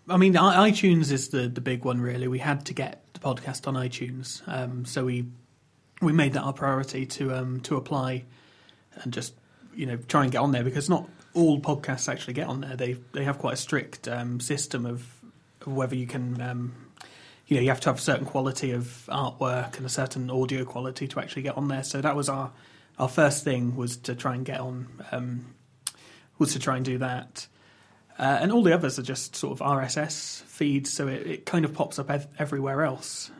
I mean, iTunes is the big one, really. We had to get the podcast on iTunes, so we made that our priority to apply and just try and get on there, because not all podcasts actually get on there. They have quite a strict system of whether you can. You have to have a certain quality of artwork and a certain audio quality to actually get on there. So that was our first thing, was to try and get on. Was to try and do that. And all the others are just sort of RSS feeds, so it kind of pops up everywhere else.